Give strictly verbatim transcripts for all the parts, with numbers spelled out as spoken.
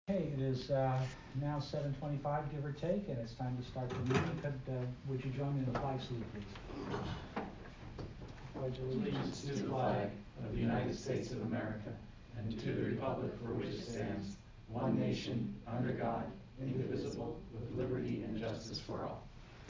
Okay, it is uh, now seven twenty-five, give or take, and it's time to start the meeting. Could, uh, would you join me in the flag salute, please? Pledge Allegiance to the flag of the United States of America and to the republic for which it stands, one nation, under God, indivisible, with liberty and justice for all.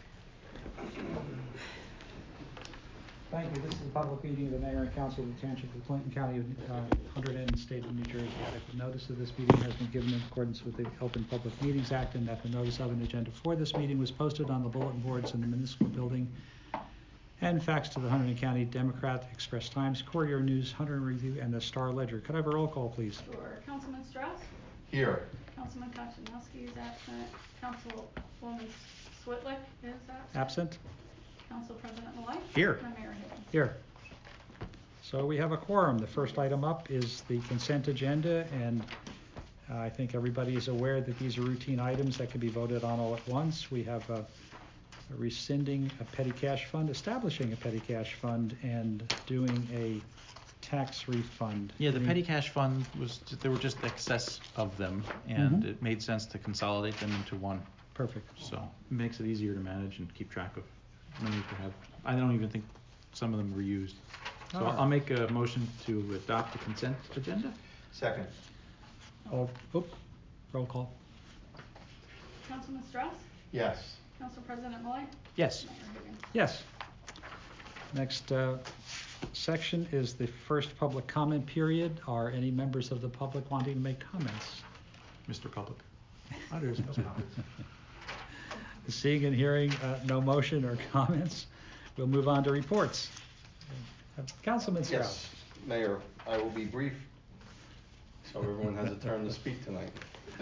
Thank you. This is a public meeting of the Mayor and Council of the Township of Clinton County of uh, Hunterdon and State of New Jersey. Adequate notice of this meeting has been given in accordance with the Open Public Meetings Act, and that the notice of an agenda for this meeting was posted on the bulletin boards in the municipal building and faxed to the Hunterdon County Democrat, Express Times, Courier News, Hunterdon Review, and the Star Ledger. Could I have a roll call, please? Sure. Councilman Strauss? Here. Councilman Kochanowski is absent. Councilwoman Switlick is absent. Absent. Council President Malloy? Here. And Mayor Higgins. Here. So we have a quorum. The first item up is the consent agenda, and uh, I think everybody is aware that these are routine items that can be voted on all at once. We have a, a rescinding a petty cash fund, establishing a petty cash fund, and doing a tax refund. Yeah, the Any- petty cash fund was, there were just excess of them, and Mhm. it made sense to consolidate them into one. Perfect. So it makes it easier to manage and keep track of. No need to have, I don't even think some of them were used. So All right. I'll make a motion to adopt the consent agenda. Second. Oh, oop, roll call. Councilman Strauss? Yes. Council President Malloy? Yes. Mayor Higgins. Yes. Next uh, section is the first public comment period. Are any members of the public wanting to make comments? Mister Public. Oh, there's no comments. Seeing and hearing uh, no motion or comments, we'll move on to reports. Uh, Councilman Strauss. Yes, Mayor, I will be brief, so everyone has a turn to speak tonight.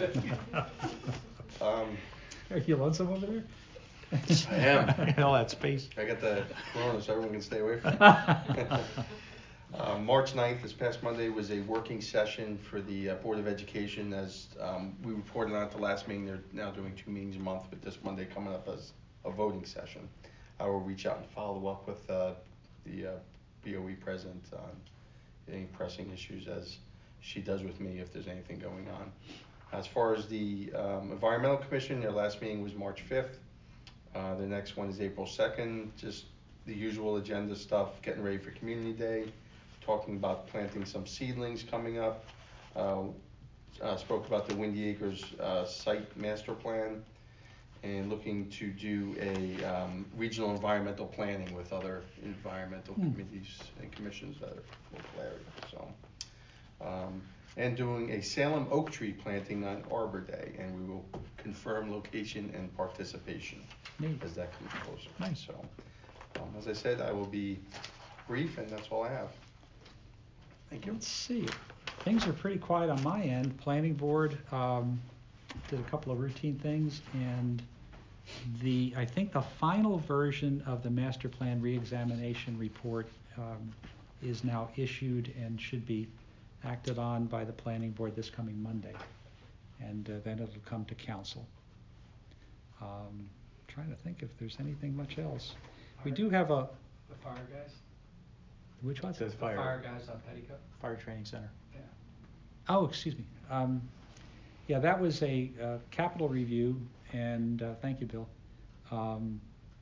Um, Are you lonesome over there? I am. All that space. I got the corona so everyone can stay away from me. Uh, March ninth, this past Monday, was a working session for the uh, Board of Education. As um, we reported on at the last meeting, they're now doing two meetings a month, but this Monday coming up as a voting session. I will reach out and follow up with uh, the uh, B O E president on any pressing issues, as she does with me if there's anything going on. As far as the um, Environmental Commission, their last meeting was March fifth. Uh, the next one is April second, just the usual agenda stuff, getting ready for Community Day, talking about planting some seedlings coming up. Uh, uh, spoke about the Windy Acres uh, site master plan, and looking to do a um, regional environmental planning with other environmental Hmm. committees and commissions that are local area. So, um, and doing a Salem oak tree planting on Arbor Day, and we will confirm location and participation Neat. as that comes closer. Nice. So, um, as I said, I will be brief, and that's all I have. Thank you. Let's see. Things are pretty quiet on my end. Planning board um, did a couple of routine things, and the I think the final version of the master plan reexamination report um, is now issued and should be acted on by the planning board this coming Monday, and uh, then it'll come to council. Um, trying to think if there's anything much else. We do have a The fire guys? which one? Says The fire. fire guys on Petticoat? Fire Training Center. Yeah. Oh, excuse me. Um, yeah, that was a uh, capital review, and uh, thank you, Bill. Um,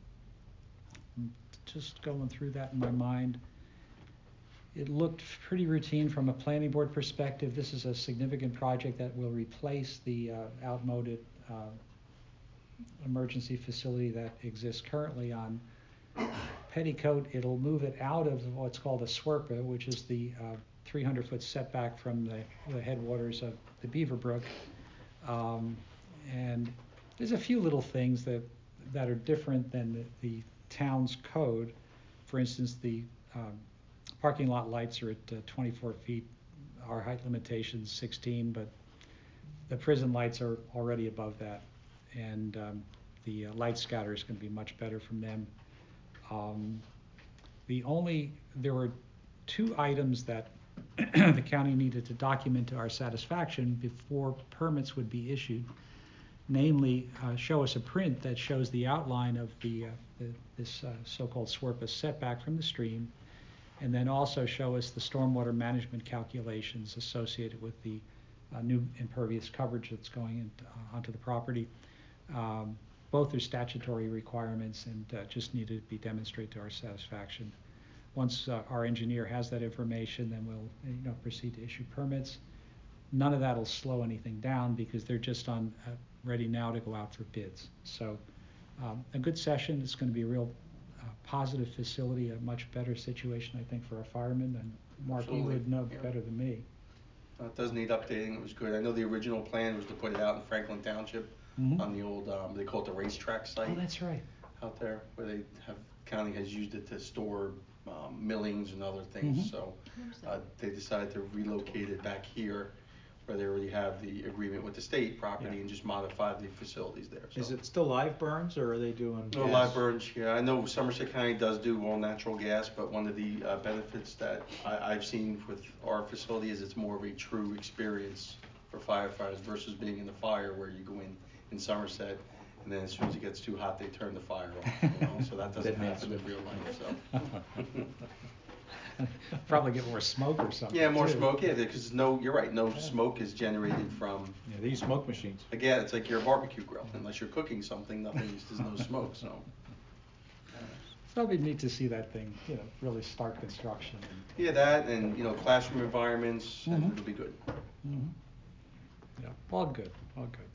just going through that in my mind. It looked pretty routine from a planning board perspective. This is a significant project that will replace the uh, outmoded uh, emergency facility that exists currently on Petticoat. It'll move it out of what's called a SWERPA, which is the uh, three hundred foot setback from the, the headwaters of the Beaver Brook. Um, and there's a few little things that, that are different than the, the town's code. For instance, the um, parking lot lights are at uh, twenty-four feet. Our height limitation is sixteen, but the prison lights are already above that. And um, the uh, light scatter is going to be much better from them. Um, the only, there were two items that the county needed to document to our satisfaction before permits would be issued. Namely, uh, show us a print that shows the outline of the, uh, the this uh, so-called SWERPA setback from the stream, and then also show us the stormwater management calculations associated with the uh, new impervious coverage that's going in, uh, onto the property. Um, both are statutory requirements and uh, just need to be demonstrated to our satisfaction. Once uh, our engineer has that information, then we'll you know proceed to issue permits. None of that will slow anything down because they're just on uh, ready now to go out for bids. So um, a good session. It's going to be a real uh, positive facility, a much better situation, I think, for our firemen. And Mark, you Absolutely. would know Yeah. better than me. Uh, It does need updating. It was good. I know the original plan was to put it out in Franklin Township Mhm. on the old, um, they call it the racetrack site. Oh, that's right. Out there where they have, county has used it to store um, millings and other things. Mhm. So Where's uh, that? they decided to relocate it back here where they already have the agreement with the state property Yeah. and just modify the facilities there. So. Is it still live burns or are they doing? No gas? live burns, yeah, I know Somerset County does do all natural gas, but one of the uh, benefits that I, I've seen with our facility is it's more of a true experience for firefighters versus being in the fire where you go in in Somerset and then as soon as it gets too hot, they turn the fire off, you know, so that doesn't Dead man's happen in real life, so. Probably get more smoke or something. Yeah, more too. smoke, yeah, because no, you're right, no Yeah. smoke is generated from, Yeah, they use smoke machines. again, it's like your barbecue grill, unless you're cooking something, nothing, there's no smoke, so. It'll be neat to see that thing, you know, really start construction. Yeah, that and, you know, classroom environments, and Mhm. it'll be good. Mhm. Yeah, all good, all good.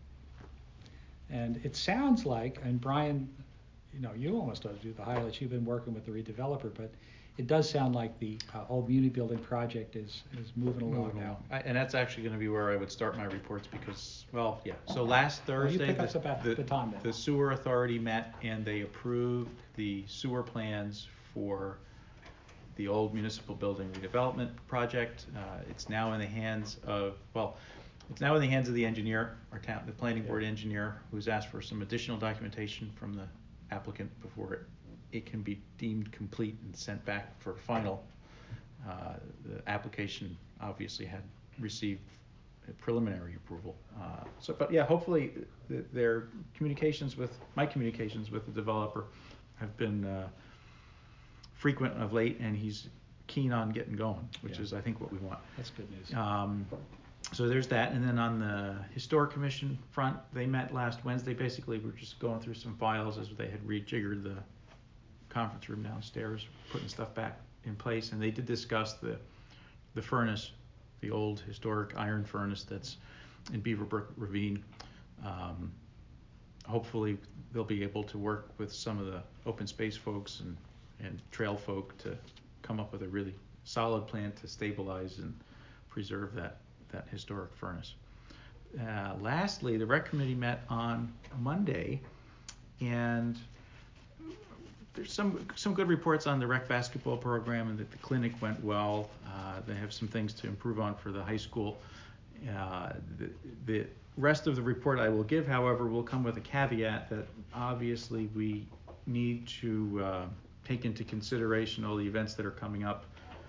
And it sounds like, and Brian, you know, you almost ought to do the highlights. You've been working with the redeveloper, but it does sound like the uh, old Muni building project is is moving along Moving now. along. I- And that's actually gonna be where I would start my reports because, well, yeah, so last Well, you Thursday, pick up the- the bat- the, baton then. the sewer authority met and they approved the sewer plans for the old municipal building redevelopment project. Uh, it's now in the hands of, well, it's now in the hands of the engineer, our town, the planning board engineer, who's asked for some additional documentation from the applicant before it, it can be deemed complete and sent back for final. Uh, the application obviously had received a preliminary approval. Uh, so, but yeah, hopefully th- their communications with, my communications with the developer have been uh, frequent of late, and he's keen on getting going, which Yeah. is, I think, what we want. That's good news. Um, so there's that, and then on the Historic Commission front, they met last Wednesday. Basically, we're just going through some files as they had rejiggered the conference room downstairs, putting stuff back in place, and they did discuss the the furnace, the old historic iron furnace that's in Beaverbrook Ravine. Um, hopefully, they'll be able to work with some of the open space folks and and trail folk to come up with a really solid plan to stabilize and preserve that that historic furnace. Uh, lastly, the rec committee met on Monday, and there's some some good reports on the rec basketball program and that the clinic went well. Uh, they have some things to improve on for the high school. Uh, the, the rest of the report I will give, however, will come with a caveat that obviously we need to uh, take into consideration all the events that are coming up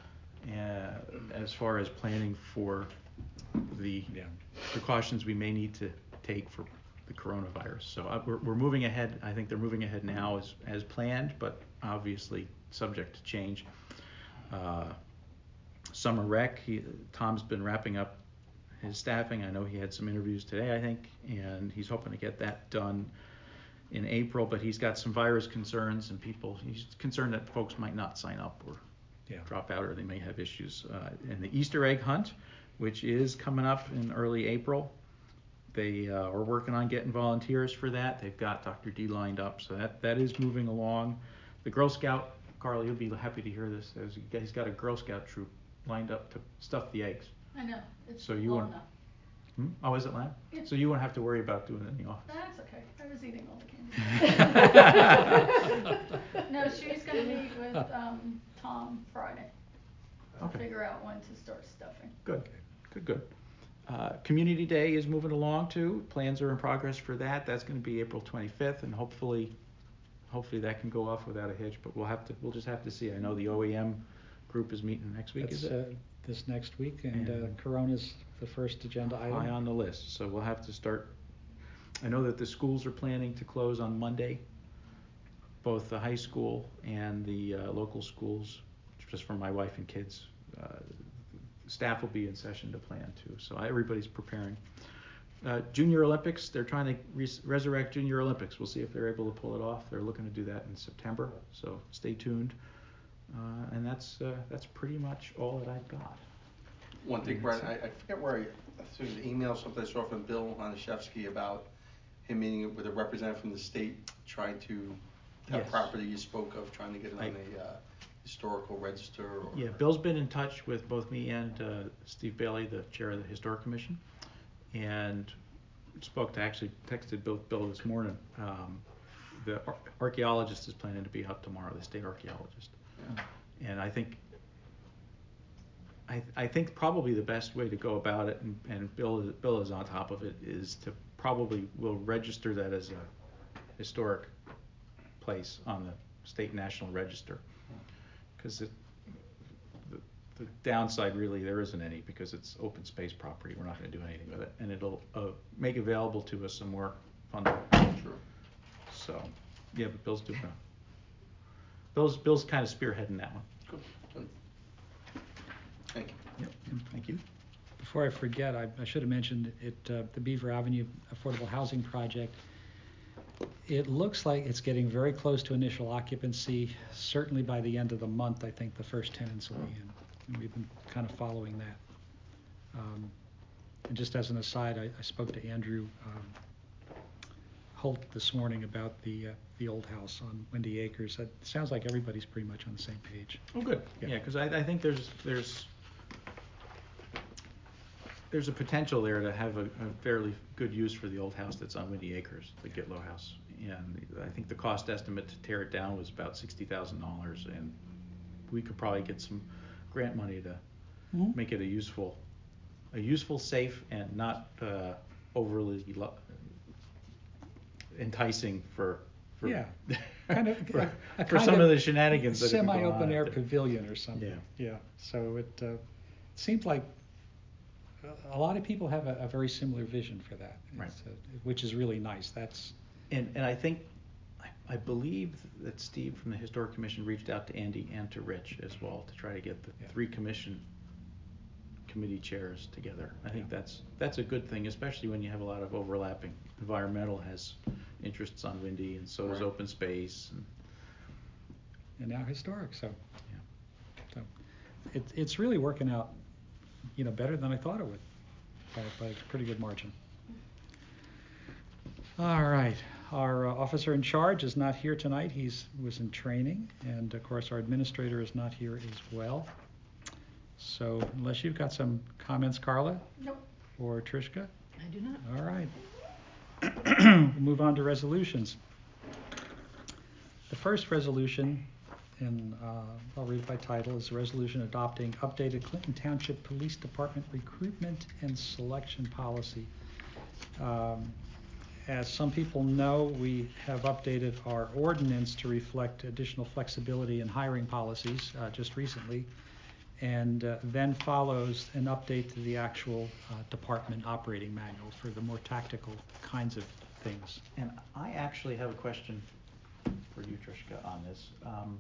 uh, as far as planning for the Yeah. precautions we may need to take for the coronavirus. So uh, we're, we're moving ahead. I think they're moving ahead now as, as planned, but obviously subject to change. Uh, summer rec, he, Tom's been wrapping up his staffing. I know he had some interviews today, I think, and he's hoping to get that done in April, but he's got some virus concerns and people, he's concerned that folks might not sign up or Yeah. drop out or they may have issues. Uh, and the Easter egg hunt, which is coming up in early April, they uh, are working on getting volunteers for that. They've got Doctor D lined up, so that, that is moving along. The Girl Scout, Carl, you'll be happy to hear this. There's, he's got a Girl Scout troop lined up to stuff the eggs. I know, it's So you long want- enough. Hmm? Oh, is it lamb? Yeah. So you won't have to worry about doing it in the office. That's okay, I was eating all the candy. No, she's gonna meet with, um, Tom Friday. To Okay. figure out when to start stuffing. Good, good, good. Uh, Community Day is moving along too. Plans are in progress for that. That's going to be April twenty-fifth, and hopefully, hopefully that can go off without a hitch. But we'll have to, we'll just have to see. I know the O E M group is meeting next week. That's Is it? uh, this next week, and uh, And- Corona's the first agenda item. High on the list, so we'll have to start. I know that the schools are planning to close on Monday, both the high school and the uh, local schools, just for my wife and kids. Uh, staff will be in session to plan too. So everybody's preparing. Uh, Junior Olympics, they're trying to res- resurrect Junior Olympics. We'll see if they're able to pull it off. They're looking to do that in September, so stay tuned. Uh, and that's uh, that's pretty much all that I've got. One thing, Brad, I, I forget where I, through the email, something I saw from Bill Honishevsky about him meeting with a representative from the state, trying to, that Yes. property you spoke of, trying to get it on I- a uh, historical register or. Yeah, Bill's been in touch with both me and uh, Steve Bailey, the chair of the Historic Commission, and spoke to, actually texted Bill, Bill this morning. Um, the ar- archaeologist is planning to be up tomorrow, the state archaeologist. And I think I, I think probably the best way to go about it, and, and Bill, is, Bill is on top of it, is to probably will register that as a historic place on the state national register. Because the, the downside really there isn't any, because it's open space property. We're not going to do anything with it, and it'll uh, make available to us some more funding. Sure. So, yeah, but Bill's doing a, Bill's Bill's kind of spearheading that one. Good. Good. Thank you. Yep. Thank you. Before I forget, I, I should have mentioned it, uh, the Beaver Avenue Affordable Housing Project. It looks like it's getting very close to initial occupancy. Certainly by the end of the month, I think the first tenants will be in. And we've been kind of following that. Um, and just as an aside, I, I spoke to Andrew um, Holt this morning about the uh, the old house on Windy Acres. It sounds like everybody's pretty much on the same page. Oh, good. Yeah. Yeah, because I, I think there's there's there's a potential there to have a, a fairly good use for the old house that's on Windy Acres, the Gitlow house. And I think the cost estimate to tear it down was about sixty thousand dollars, and we could probably get some grant money to Mhm. make it a useful, a useful, safe, and not uh, overly lo- enticing for. for Yeah. Kind of for, a- a for kind some of of the shenanigans that have been going Semi-open on air out there. pavilion or something. Yeah. Yeah. So it uh, seems like a lot of people have a, a very similar vision for that, Right. It's, uh, which is really nice. That's And and I think, I, I believe that Steve from the Historic Commission reached out to Andy and to Rich as well to try to get the Yeah. three commission committee chairs together. I think Yeah. that's that's a good thing, especially when you have a lot of overlapping. Environmental has interests on Windy, and so does Right. open space. And, and now historic. So, yeah. so it, it's really working out, you know, better than I thought it would, by, by a pretty good margin. All right. Our uh, officer in charge is not here tonight. He's was in training, and of course our administrator is not here as well. So unless you've got some comments, Carla Nope. or Trishka, I do not. all right. We'll move on to resolutions. The first resolution, and uh, I'll read it by title, is a resolution adopting updated Clinton Township Police Department recruitment and selection policy. Um, As some people know, we have updated our ordinance to reflect additional flexibility in hiring policies uh, just recently, and uh, then follows an update to the actual uh, department operating manual for the more tactical kinds of things. And I actually have a question for you, Trishka, on this. Um,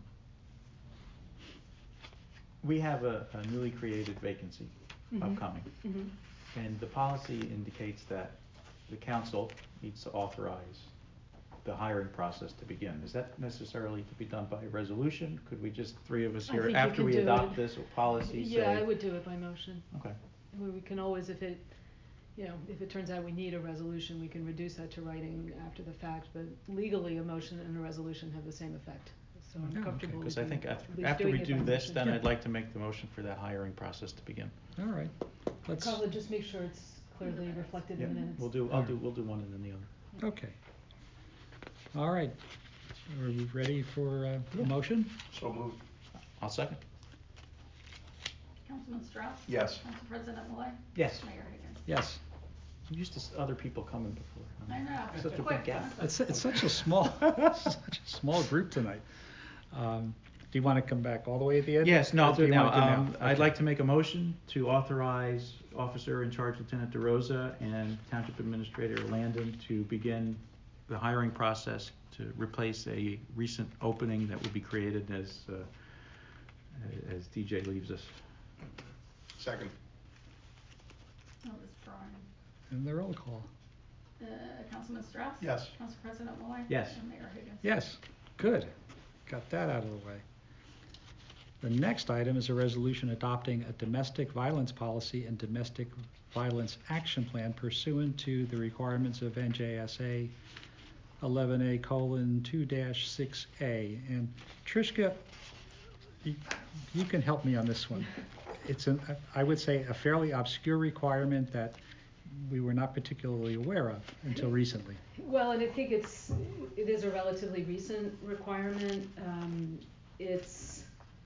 we have a, a newly created vacancy Mhm. upcoming. Mhm. And the policy indicates that the council needs to authorize the hiring process to begin. Is that necessarily to be done by resolution? Could we just, three of us I here, think you after can we do adopt it. this policy, say? Yeah, I would do it by motion. Okay, We we can always, if it, you know, if it turns out we need a resolution, we can reduce that to writing after the fact, but legally, a motion and a resolution have the same effect. So Oh, I'm okay. comfortable with because I you think at after, least after doing we it do by this, motion. then Yeah. I'd like to make the motion for that hiring process to begin. All right. Let's, Carla, just make sure it's clearly reflected Yeah, in the minutes. we'll do, I'll do, we'll do one and then the other. okay. All right. Are we ready for uh, Yeah. a motion? So moved. I'll second. Councilman Strauss? Yes. Council President Malloy? Yes. Mayor Higgins? Yes. I'm used to s- other people coming before. I know. Such a Quick, big gap. huh? It's, it's such a small, such a small group tonight. Um, do you want to come back all the way at the end? Yes, no, Or I'll do it you now. want to Um, I'd Okay. like to make a motion to authorize Officer in Charge Lieutenant DeRosa and Township Administrator Landon to begin the hiring process to replace a recent opening that will be created as, uh, as D J leaves us. Second. And the roll call. Uh, Councilman Strauss? Yes. Council President Malloy? Yes. And Mayor Higgins? Yes, good. Got that out of the way. The next item is a resolution adopting a domestic violence policy and domestic violence action plan pursuant to the requirements of N J S A eleven A colon two dash six A. And Trishka, you, you can help me on this one. It's an, I would say, a fairly obscure requirement that we were not particularly aware of until recently. Well, and I think it's, it is a relatively recent requirement. Um, it's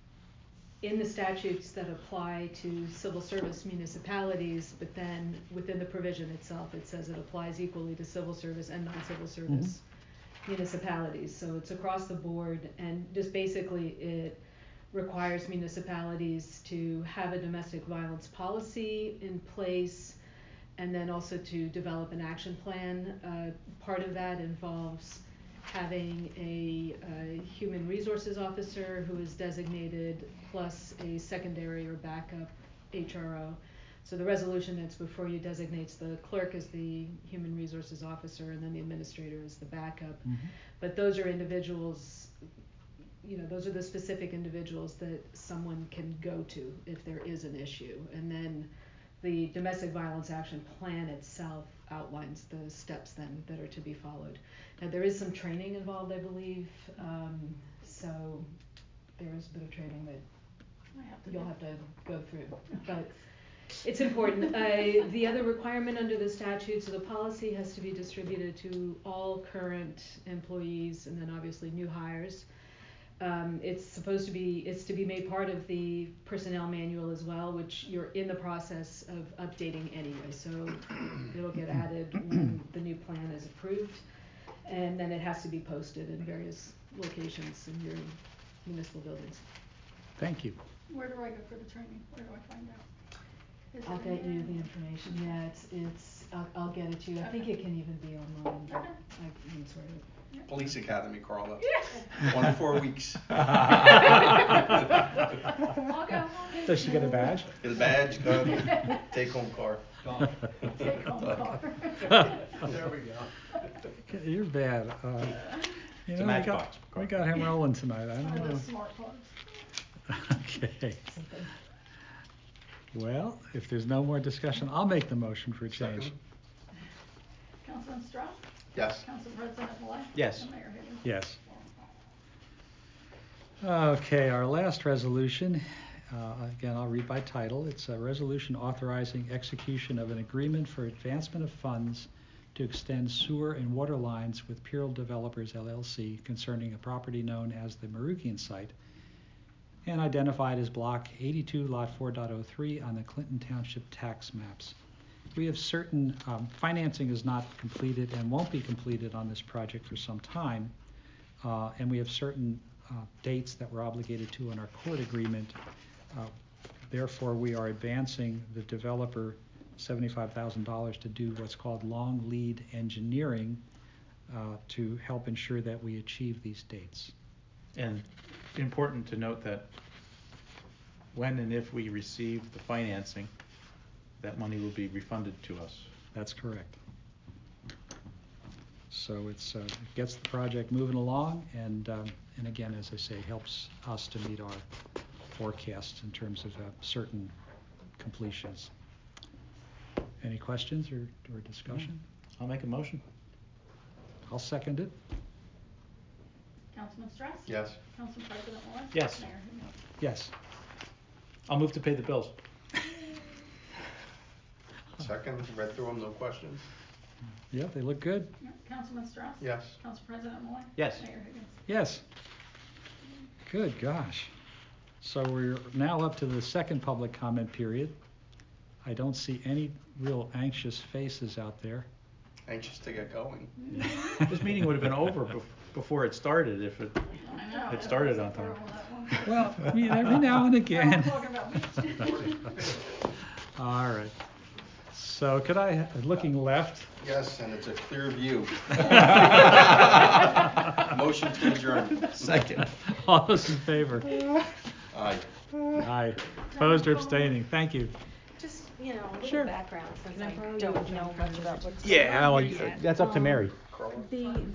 in the statutes that apply to civil service municipalities, but then within the provision itself, it says it applies equally to civil service and non-civil service mm-hmm. municipalities. So it's across the board, and just basically it requires municipalities to have a domestic violence policy in place, and then also to develop an action plan. Uh, part of that involves having a, a human resources officer who is designated, plus a secondary or backup H R O. So the resolution that's before you designates the clerk as the human resources officer, and then the administrator as the backup. Mm-hmm. But those are individuals, you know, those are the specific individuals that someone can go to if there is an issue. And then the domestic violence action plan itself outlines the steps then that are to be followed. Now, there is some training involved, I believe, um, so there is a bit of training that have to you'll do. have to go through. But it's important. Uh, the other requirement under the statute, so the policy has to be distributed to all current employees and then obviously new hires. Um, it's supposed to be, it's to be made part of the personnel manual as well, which you're in the process of updating anyway. So it'll get added when the new plan is approved. And then it has to be posted in various locations in your municipal buildings. Thank you. Where do I go for the training? Where do I find out? Is I'll it in get you there? the information. Yeah, it's, it's, I'll, I'll get it to you. I think it can even be online. Okay. I can sort of. Police Academy, Carla. Yeah. One to four weeks. I'll go. Does she get a badge? Get a badge, go, take home car. Take home car. There we go. You're bad. Uh, you It's a know, we matchbox. got, we got him rolling tonight. I One don't of know. those smart cars. Okay. Well, if there's no more discussion, I'll make the motion for change. Second. Councilman Strauss? Yes. Council President Malloy? Yes. And Mayor Higgins? Yes. Okay, our last resolution, uh, again, I'll read by title. It's a resolution authorizing execution of an agreement for advancement of funds to extend sewer and water lines with Pyrrell Developers L L C concerning a property known as the Marukian site and identified as Block eighty-two, Lot four point oh three on the Clinton Township tax maps. We have certain, um, financing is not completed and won't be completed on this project for some time, uh, and we have certain uh, dates that we're obligated to in our court agreement. Uh, therefore, we are advancing the developer seventy-five thousand dollars to do what's called long lead engineering uh, to help ensure that we achieve these dates. And important to note that when and if we receive the financing, that money will be refunded to us. That's correct. So it's uh, it gets the project moving along, and um, and again, as I say, helps us to meet our forecasts in terms of uh, certain completions. Any questions or, or discussion? I'll make a motion. I'll second it. Councilman Strauss? Yes. Council President Malloy? Yes. Mayor Higgins? Yes. I'll move to pay the bills. Second, read through them, no questions? Yeah, they look good. Yeah. Councilman Strauss? Yes. Council President Malloy? Yes. Mayor Higgins? Yes. Good gosh. So we're now up to the second public comment period. I don't see any real anxious faces out there. Anxious to get going. This meeting would have been over bef- before it started if it I know. had started on time. Well, I mean, every now and We're again. talking about beach. All right. So could I, looking left? Yes, and it's a clear view. Motion to adjourn. Second. All those in favor? Aye. Aye. Opposed or abstaining? Thank you. Just you know, a little Sure. background since Can I I borrow don't your know junk much drive? about what's Yeah, going on well, here yet. that's up to Um, Mary. The